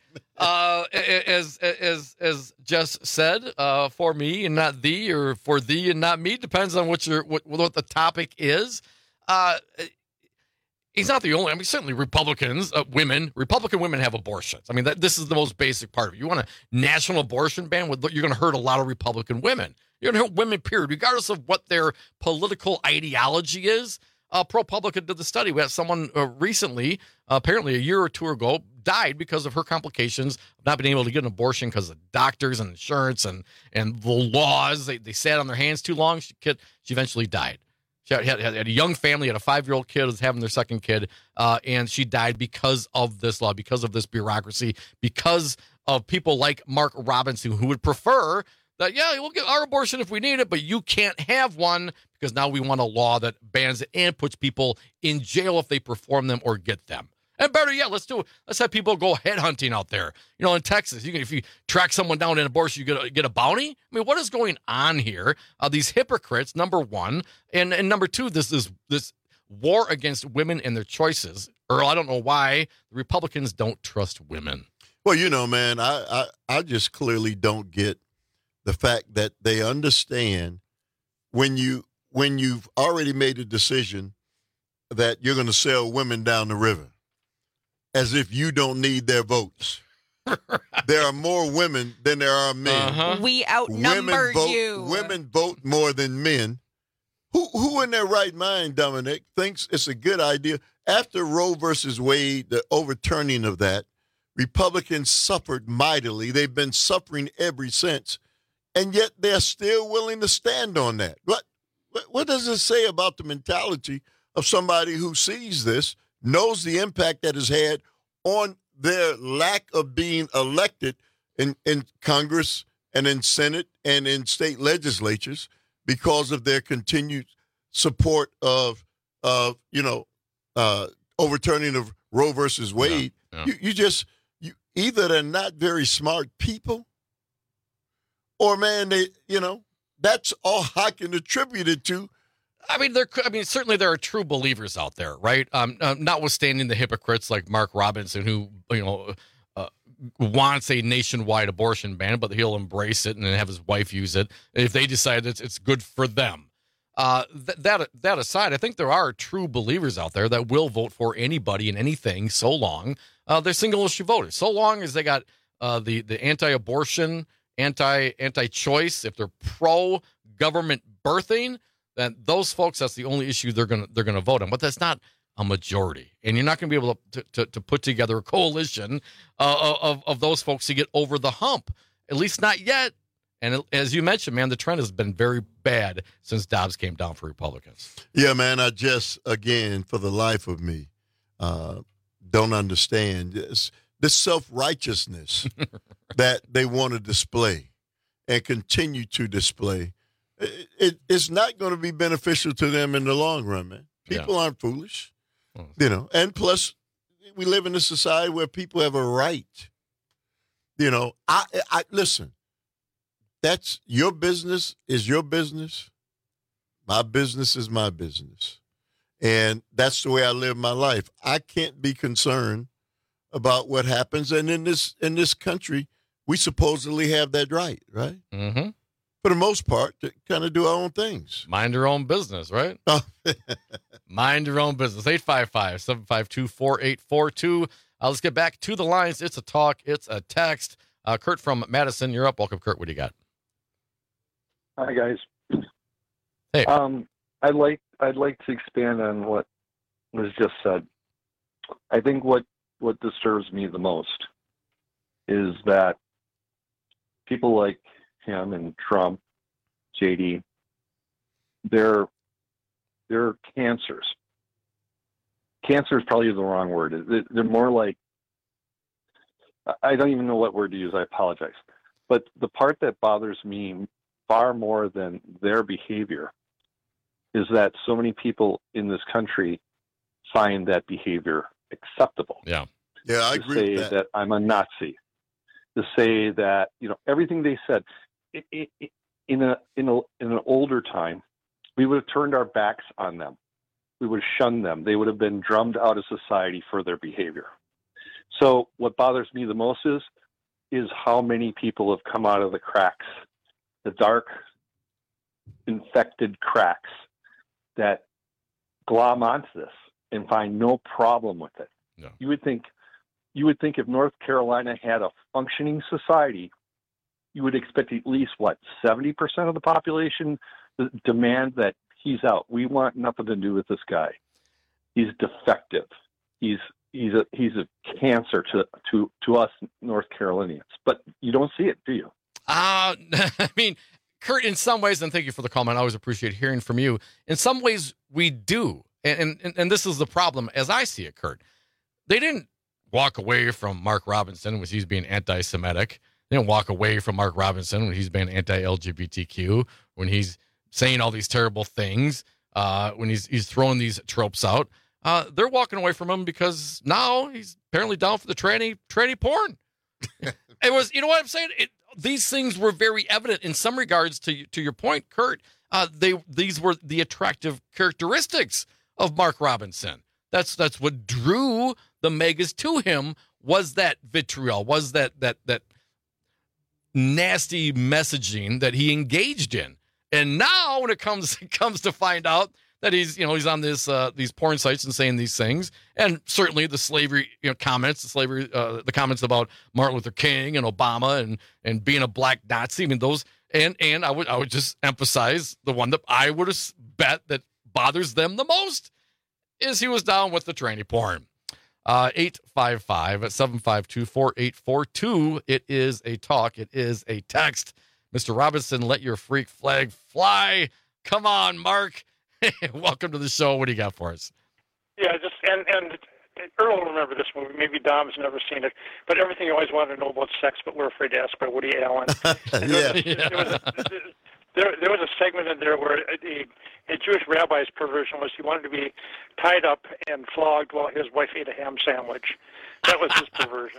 As Jess said, for me and not thee, or for thee and not me, depends on what the topic is. He's not the only. I mean, certainly Republican women have abortions. I mean, this is the most basic part of it. You want a national abortion ban? You're going to hurt a lot of Republican women. You're going to hurt women, period, regardless of what their political ideology is. ProPublica did the study. We had someone recently, apparently a year or two ago, died because of her complications of not being able to get an abortion because of doctors and insurance and the laws. They sat on their hands too long. She eventually died. She had a young family, had a 5-year-old kid, was having their second kid, and she died because of this law, because of this bureaucracy, because of people like Mark Robinson, who would prefer that, yeah, we'll get our abortion if we need it, but you can't have one because now we want a law that bans it and puts people in jail if they perform them or get them. And better yet, let's have people go headhunting out there. You know, in Texas, if you track someone down in abortion, you get a bounty. I mean, what is going on here? These hypocrites, number one, and number two, this war against women and their choices. Earl, I don't know why the Republicans don't trust women. Well, you know, man, I just clearly don't get the fact that they understand when you've already made a decision that you're going to sell women down the river, as if you don't need their votes. There are more women than there are men. Uh-huh. We outnumber you. Women vote more than men. Who in their right mind, Dominic, thinks it's a good idea? After Roe versus Wade, the overturning of that, Republicans suffered mightily. They've been suffering ever since. And yet they're still willing to stand on that. What does it say about the mentality of somebody who sees this, knows the impact that has had on their lack of being elected in Congress and in Senate and in state legislatures because of their continued support of overturning of Roe versus Wade? Yeah. You either they're not very smart people, or man, that's all I can attribute it to. I mean, certainly there are true believers out there, right? Notwithstanding the hypocrites like Mark Robinson, who wants a nationwide abortion ban, but he'll embrace it and then have his wife use it if they decide it's good for them. That aside, I think there are true believers out there that will vote for anybody and anything so long they're single issue voters. So long as they got the anti-abortion, anti-choice, if they're pro-government birthing, then those folks, that's the only issue they're gonna vote on. But that's not a majority, and you're not going to be able to put together a coalition of those folks to get over the hump. At least not yet. And as you mentioned, man, the trend has been very bad since Dobbs came down for Republicans. Yeah, man, I just, again, for the life of me, don't understand this self-righteousness that they want to display and continue to display. It's not going to be beneficial to them in the long run, man. People aren't foolish, and plus we live in a society where people have a right. I listen, that's your business is your business. My business is my business. And that's the way I live my life. I can't be concerned about what happens. And in this country, we supposedly have that right? Mm-hmm. For the most part, to kind of do our own things. Mind your own business, right? Mind your own business. 855-752-4842. Let's get back to the lines. It's a talk. It's a text. Kurt from Madison, you're up. Welcome, Kurt. What do you got? Hi, guys. Hey. I'd like to expand on what was just said. I think what disturbs me the most is that people like him and Trump, JD, they're cancers. Cancer is probably the wrong word. They're more like, I don't even know what word to use. I apologize. But the part that bothers me far more than their behavior is that so many people in this country find that behavior acceptable. Yeah, I agree with that I'm a Nazi. To say that, everything they said, in an older time, we would have turned our backs on them. We would have shunned them. They would have been drummed out of society for their behavior. So what bothers me the most is how many people have come out of the cracks, the dark, infected cracks that glom onto this and find no problem with it. No. You would think if North Carolina had a functioning society, you would expect at least 70% of the population demand that he's out. We want nothing to do with this guy. He's defective. He's a cancer to us North Carolinians. But you don't see it, do you? I mean, Kurt, in some ways, and thank you for the comment. I always appreciate hearing from you. In some ways, we do. And this is the problem as I see it, Kurt. They didn't walk away from Mark Robinson when he's being anti-Semitic. They didn't walk away from Mark Robinson when he's being anti-LGBTQ, when he's saying all these terrible things, when he's throwing these tropes out. They're walking away from him because now he's apparently down for the tranny porn. It was, what I'm saying? These things were very evident in some regards to your point, Kurt. These were the attractive characteristics of Mark Robinson. That's what drew the megas to him, was that vitriol, was that nasty messaging that he engaged in. And now when it comes to find out that he's on this these porn sites and saying these things, and certainly the slavery comments, the comments about Martin Luther King and Obama and being a black Nazi. I mean, those and I would just emphasize the one that I would have bet that bothers them the most is he was down with the tranny porn. 855-752-4842. It is a talk. It is a text. Mr. Robinson, let your freak flag fly. Come on, Mark. Welcome to the show. What do you got for us? Yeah, and Earl will remember this movie. Maybe Dom's never seen it, but Everything You Always Wanted to Know About Sex, But We're Afraid to Ask by Woody Allen. There was a segment in there where a Jewish rabbi's perversion was he wanted to be tied up and flogged while his wife ate a ham sandwich. That was his perversion.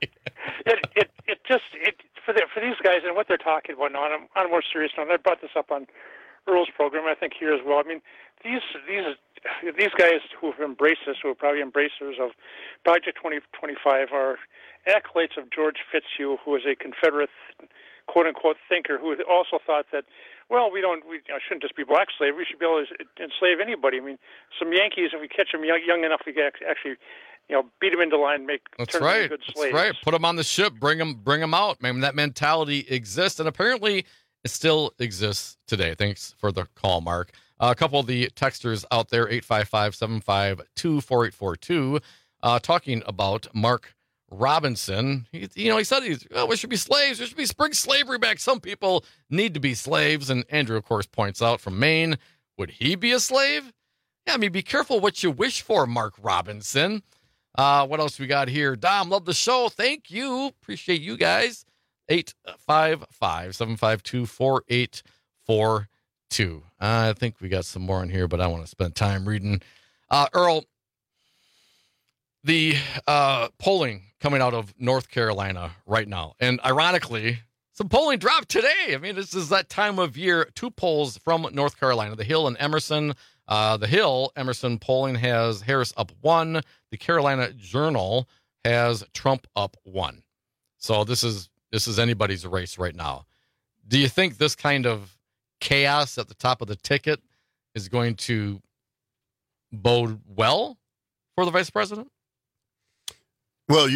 For these guys and what they're talking about now, on a more serious note, I brought this up on Earl's program, I think here as well. I mean, these guys who have embraced this, who are probably embracers of Project 2025, are acolytes of George Fitzhugh, who was a Confederate quote-unquote thinker who also thought that, well, we shouldn't just be black slavery. We should be able to enslave anybody. I mean, some Yankees, if we catch them young enough, we can actually, beat them into line, turn them into good slaves. That's right. Put them on the ship, bring them out. I mean, that mentality exists, and apparently it still exists today. Thanks for the call, Mark. A couple of the texters out there, 855-752-4842, talking about Mark Robinson. He said we should be slaves. We should bring slavery back. Some people need to be slaves. And Andrew, of course, points out from Maine, would he be a slave? Yeah, I mean, be careful what you wish for, Mark Robinson. What else we got here? Dom, love the show. Thank you. Appreciate you guys. 855-752-4842. I think we got some more in here, but I want to spend time reading. Earl, the polling coming out of North Carolina right now, and ironically, some polling dropped today. I mean, this is that time of year. 2 polls from North Carolina, The Hill and Emerson. The Hill, Emerson polling has Harris up 1. The Carolina Journal has Trump up 1. So this is anybody's race right now. Do you think this kind of chaos at the top of the ticket is going to bode well for the vice president? Well,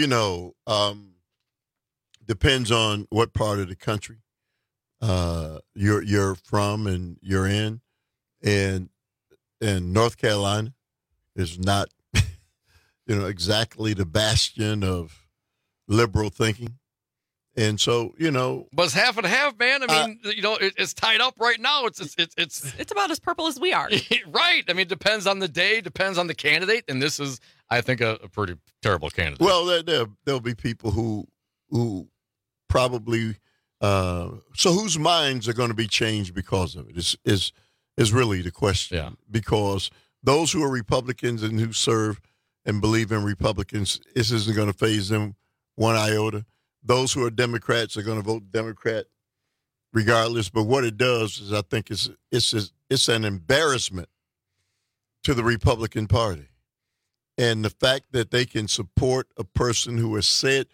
depends on what part of the country you're from and you're in, and North Carolina is not, exactly the bastion of liberal thinking. And so, but it's half and half, man. I mean, it's tied up right now. It's about as purple as we are. Right. I mean, it depends on the day, depends on the candidate. And this is, I think, a pretty terrible candidate. Well, there'll be people who probably, so whose minds are going to be changed because of it is really the question. Yeah. Because those who are Republicans and who serve and believe in Republicans, this isn't going to faze them one iota. Those who are Democrats are going to vote Democrat regardless. But what it does is I think it's an embarrassment to the Republican Party. And the fact that they can support a person who has said,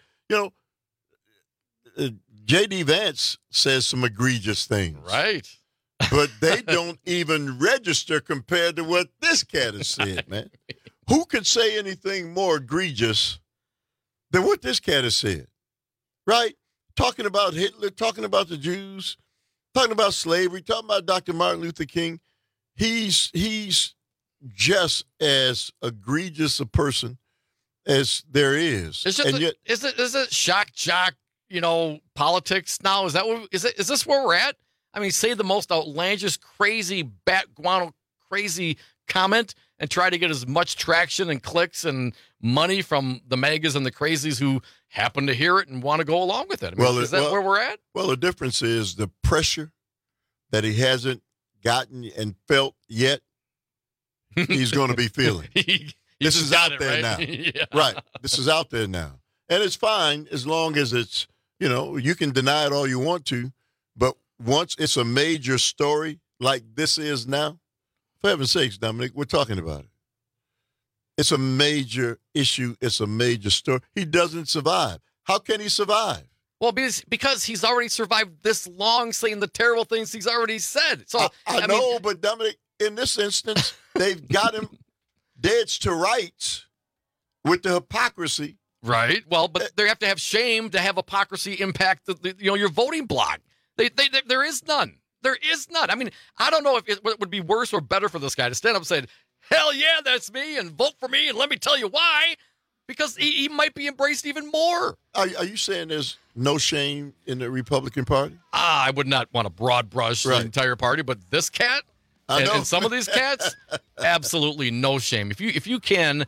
J.D. Vance says some egregious things. Right. But they don't even register compared to what this cat has said, man. Who could say anything more egregious than what this cat has said? Right? Talking about Hitler, talking about the Jews, talking about slavery, talking about Dr. Martin Luther King. He's just as egregious a person as there is. Is it shock jock, politics now? Is this where we're at? I mean, say the most outlandish, crazy, bat guano, crazy comment and try to get as much traction and clicks and money from the megas and the crazies who happen to hear it and want to go along with it. I mean, is that where we're at? Well, the difference is the pressure that he hasn't gotten and felt yet, he's going to be feeling. This is out there now. Yeah. Right. This is out there now. And it's fine as long as it's, you can deny it all you want to, but once it's a major story like this is now, for heaven's sakes, Dominic, we're talking about it. It's a major issue. It's a major story. He doesn't survive. How can he survive? Well, because he's already survived this long saying the terrible things he's already said. So I know, but Dominic, in this instance, they've got him dead to rights with the hypocrisy. Right. Well, but they have to have shame to have hypocrisy impact your voting block. There is none. There is none. I mean, I don't know if it would be worse or better for this guy to stand up and say, hell yeah, that's me, and vote for me, and let me tell you why. Because he might be embraced even more. Are you saying there's no shame in the Republican Party? I would not want to broad brush the entire party, but this cat and some of these cats, absolutely no shame. If you can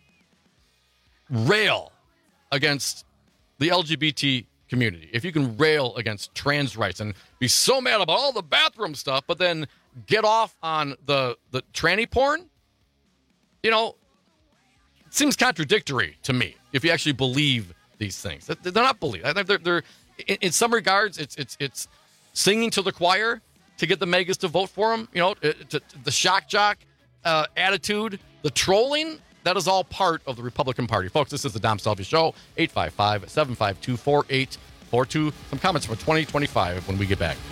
rail against the LGBT community, if you can rail against trans rights and be so mad about all the bathroom stuff, but then get off on the tranny porn, it seems contradictory to me if you actually believe these things. They're not believed. They're in some regards, it's singing to the choir to get the megas to vote for them. The shock jock attitude, the trolling. That is all part of the Republican Party. Folks, this is the Dom Salvi Show, 855-752-4842. Some comments from 2025 when we get back.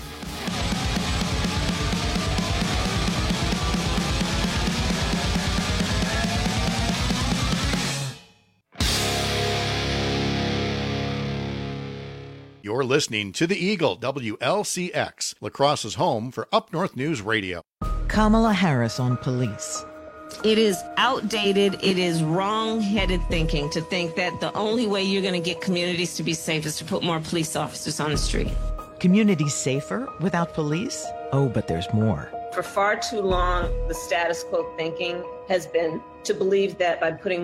You're listening to The Eagle, WLCX, La Crosse's home for Up North News Radio. Kamala Harris on police. It is outdated, it is wrong-headed thinking to think that the only way you're going to get communities to be safe is to put more police officers on the street. Communities safer without police? Oh, but there's more. For far too long, the status quo thinking has been to believe that by putting more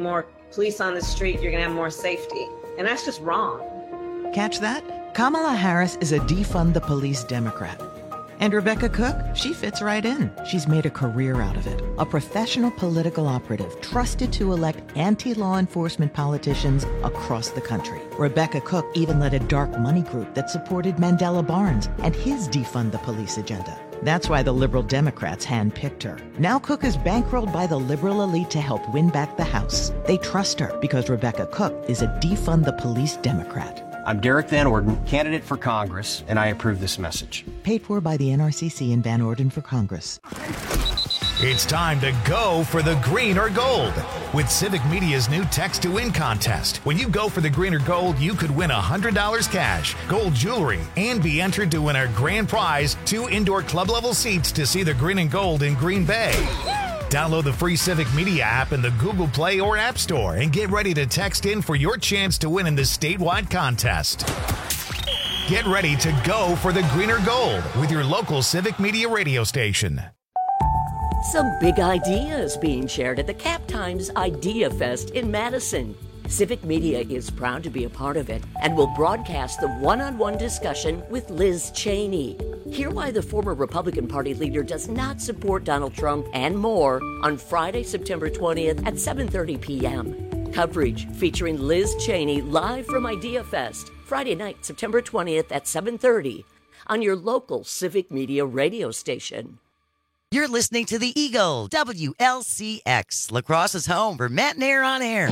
police on the street, you're going to have more safety. And that's just wrong. Catch that? Kamala Harris is a defund the police Democrat. And Rebecca Cook, she fits right in. She's made a career out of it. A professional political operative trusted to elect anti-law enforcement politicians across the country. Rebecca Cook even led a dark money group that supported Mandela Barnes and his defund the police agenda. That's why the liberal Democrats handpicked her. Now Cook is bankrolled by the liberal elite to help win back the House. They trust her because Rebecca Cook is a defund the police Democrat. I'm Derek Van Orden, candidate for Congress, and I approve this message. Paid for by the NRCC and Van Orden for Congress. It's time to go for the green or gold with Civic Media's new Text to Win contest. When you go for the green or gold, you could win $100 cash, gold jewelry, and be entered to win our grand prize, 2 indoor club-level seats to see the green and gold in Green Bay. Download the free Civic Media app in the Google Play or App Store and get ready to text in for your chance to win in this statewide contest. Get ready to go for the green or gold with your local Civic Media radio station. Some big ideas being shared at the Cap Times Idea Fest in Madison. Civic Media is proud to be a part of it and will broadcast the one-on-one discussion with Liz Cheney. Hear why the former Republican Party leader does not support Donald Trump and more on Friday, September 20th at 7:30 p.m. Coverage featuring Liz Cheney live from Idea Fest, Friday night, September 20th at 7:30 on your local Civic Media radio station. You're listening to the Eagle, WLCX, La Crosse's home for Matt and Air on Air.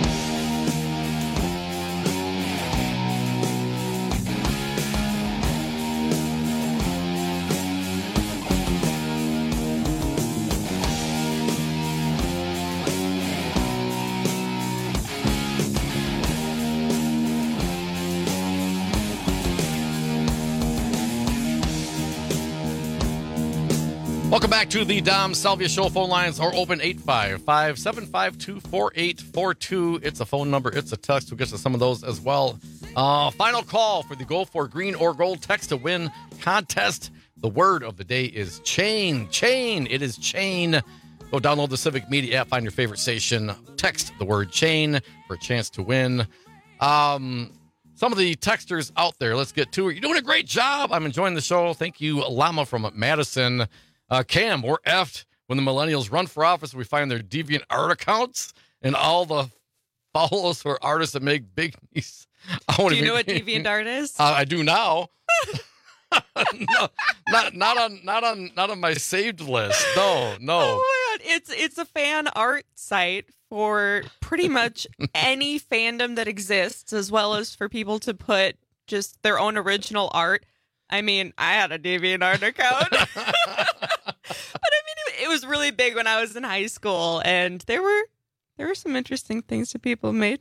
Welcome back to the Dom Salvia Show. Phone lines are open 855-752-4842. It's a phone number. It's a text. We'll get to some of those as well. Final call for the Go for Green or Gold Text to Win contest. The word of the day is chain. Chain. It is chain. Go download the Civic Media app. Find your favorite station. Text the word chain for a chance to win. Some of the texters out there, let's get to it. You're doing a great job. I'm enjoying the show. Thank you, Llama from Madison. Cam, we're effed when the millennials run for office. We find their deviant art accounts and all the follows for artists that make big. Do you know what deviant art is? I do now. No, not on my saved list. No. Oh my God. It's a fan art site for pretty much any fandom that exists, as well as for people to put just their own original art. I mean, I had a DeviantArt account. But I mean, it was really big when I was in high school, and there were some interesting things that people made.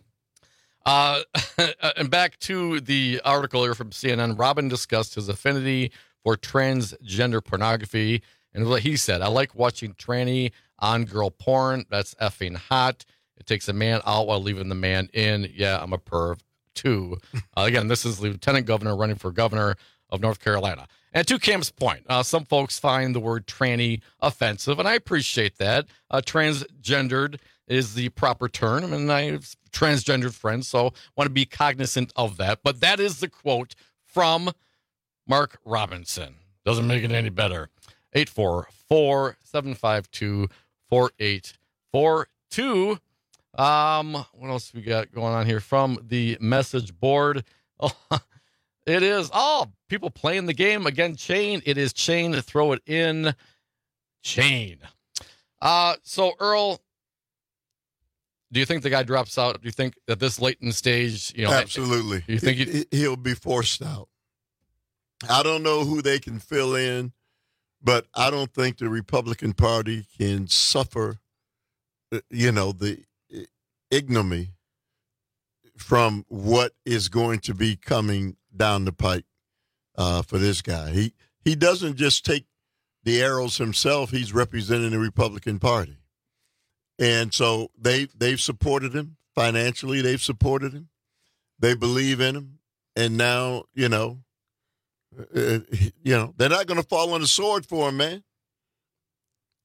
And back to the article here from CNN, Robin discussed his affinity for transgender pornography, and what he said, I like watching tranny on girl porn. That's effing hot. It takes a man out while leaving the man in. Yeah, I'm a perv too. Again, this is Lieutenant Governor running for governor of North Carolina. And to Cam's point, some folks find the word tranny offensive, and I appreciate that. Transgendered is the proper term, and I have transgendered friends, so want to be cognizant of that. But that is the quote from Mark Robinson. Doesn't make it any better. 844-752-4842. What else we got going on here from the message board? It is, people playing the game. Again, chain. It is chain. Throw it in. Chain. So, Earl, do you think the guy drops out? Do you think at this late in stage, Absolutely. Do you think he'll be forced out? I don't know who they can fill in, but I don't think the Republican Party can suffer, the ignominy from what is going to be coming down the pike for this guy. He doesn't just take the arrows himself. He's representing the Republican Party. And so they've supported him financially. They've supported him. They believe in him. And now, they're not going to fall on the sword for him, man.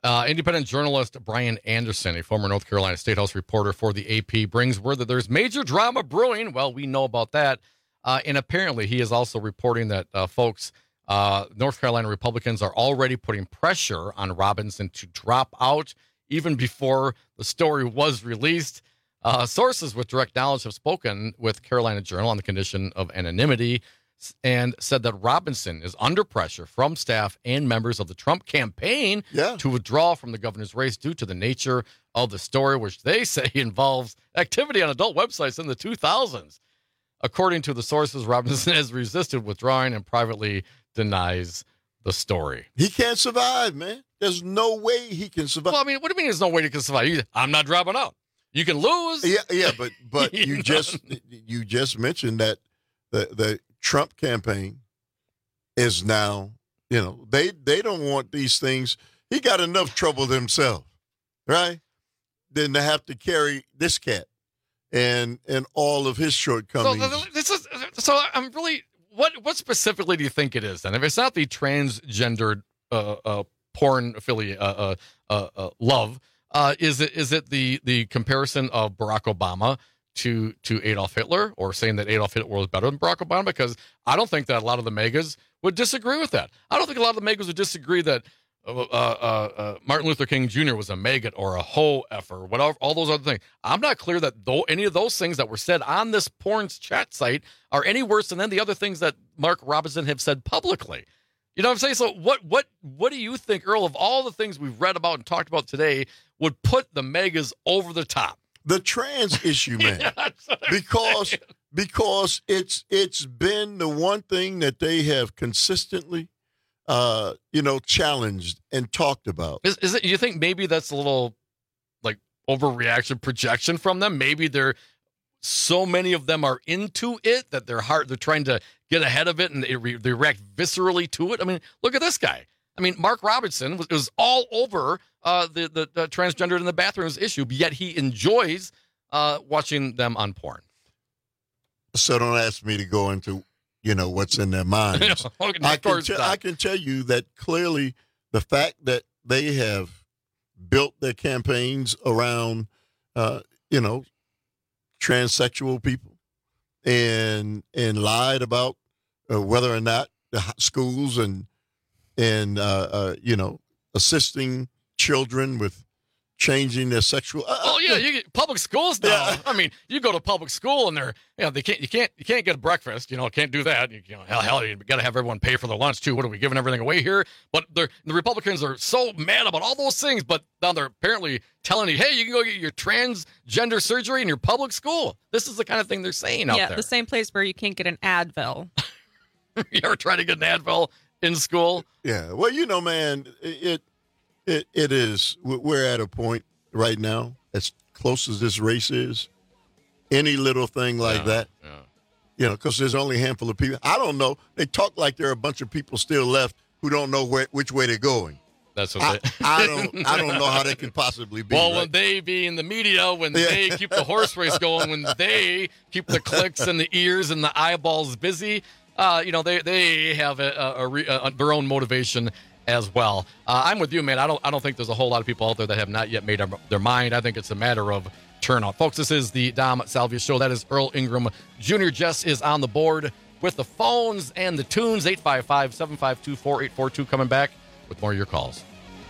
Independent journalist Brian Anderson, a former North Carolina State House reporter for the AP, brings word that there's major drama brewing. Well, we know about that. And apparently he is also reporting that North Carolina Republicans are already putting pressure on Robinson to drop out even before the story was released. Sources with direct knowledge have spoken with Carolina Journal on the condition of anonymity and said that Robinson is under pressure from staff and members of the Trump campaign to withdraw from the governor's race due to the nature of the story, which they say involves activity on adult websites in the 2000s. According to the sources, Robinson has resisted withdrawing and privately denies the story. He can't survive, man. There's no way he can survive. Well, I mean, what do you mean there's no way he can survive? I'm not dropping out. You can lose. Yeah, but you just mentioned that the Trump campaign is now, they don't want these things. He got enough trouble himself, right? Than to have to carry this cat and all of his shortcomings. So I'm really, what specifically do you think it is then? If it's not the transgendered porn affiliate love, is it the comparison of Barack Obama to Adolf Hitler, or saying that Adolf Hitler was better than Barack Obama? Because I don't think that a lot of the MAGAs would disagree with that. I don't think a lot of the MAGAs would disagree that Martin Luther King Jr. was a maggot or a hoe effer, whatever, all those other things. I'm not clear that any of those things that were said on this porn chat site are any worse than the other things that Mark Robinson have said publicly. You know what I'm saying? So what do you think, Earl, of all the things we've read about and talked about today would put the MAGAs over the top? The trans issue, man. Because it's been the one thing that they have consistently challenged and talked about. Is it? You think maybe that's a little like overreaction, projection from them? Maybe so many of them are into it that they're trying to get ahead of it, and they react viscerally to it. I mean, look at this guy. I mean, Mark Robinson was all over the transgender in the bathrooms issue, but yet he enjoys watching them on porn. So don't ask me to go into what's in their minds. I can tell you that clearly the fact that they have built their campaigns around transsexual people and lied about whether or not the schools and assisting children with changing their sexual. You get public schools now. Yeah. I mean, you go to public school and you can't get a breakfast. Can't do that. Hell, you got to have everyone pay for their lunch too. What are we giving everything away here? But the Republicans are so mad about all those things, but now they're apparently telling you, hey, you can go get your transgender surgery in your public school. This is the kind of thing they're saying out there. Yeah, the same place where you can't get an Advil. You ever try to get an Advil in school? Yeah. Well, man, it is. We're at a point right now, as close as this race is, any little thing like that, because there's only a handful of people. I don't know. They talk like there are a bunch of people still left who don't know which way they're going. That's what I don't know how that could possibly be. Well, right? when they be in the media, when they keep the horse race going, when they keep the clicks and the ears and the eyeballs busy, they have their own motivation as well. I'm with you, man. I don't think there's a whole lot of people out there that have not yet made up their mind. I think it's a matter of turnout. Folks, this is the Dom Salvia Show. That is Earl Ingram Jr. Jess is on the board with the phones and the tunes. 855-752-4842 coming back with more of your calls.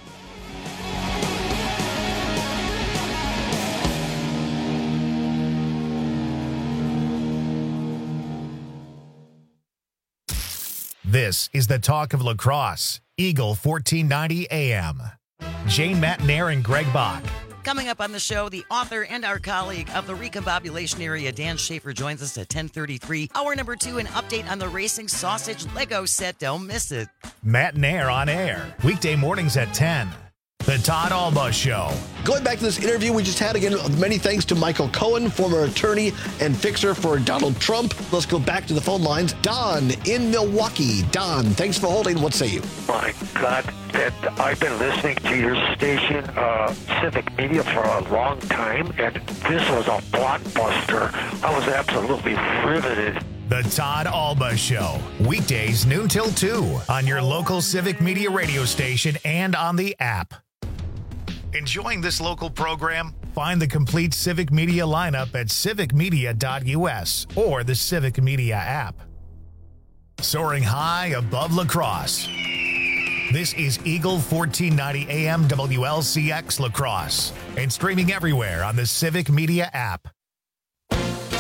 This is the talk of lacrosse. Eagle 1490 AM. Jane Matnair and Greg Bach. Coming up on the show, the author and our colleague of the recombobulation area, Dan Schaefer, joins us at 10:33. Hour number 2, an update on the Racing Sausage Lego set. Don't miss it. Matnair on air. Weekday mornings at 10. The Todd Alba Show. Going back to this interview we just had, again, many thanks to Michael Cohen, former attorney and fixer for Donald Trump. Let's go back to the phone lines. Don in Milwaukee. Don, thanks for holding. What say you? My God, that I've been listening to your station, Civic Media, for a long time, and this was a blockbuster. I was absolutely riveted. The Todd Alba Show. Weekdays noon till 2 on your local Civic Media radio station and on the app. Enjoying this local program? Find the complete Civic Media lineup at civicmedia.us or the Civic Media app. Soaring high above La Crosse. This is Eagle 1490 AM WLCX La Crosse and streaming everywhere on the Civic Media app.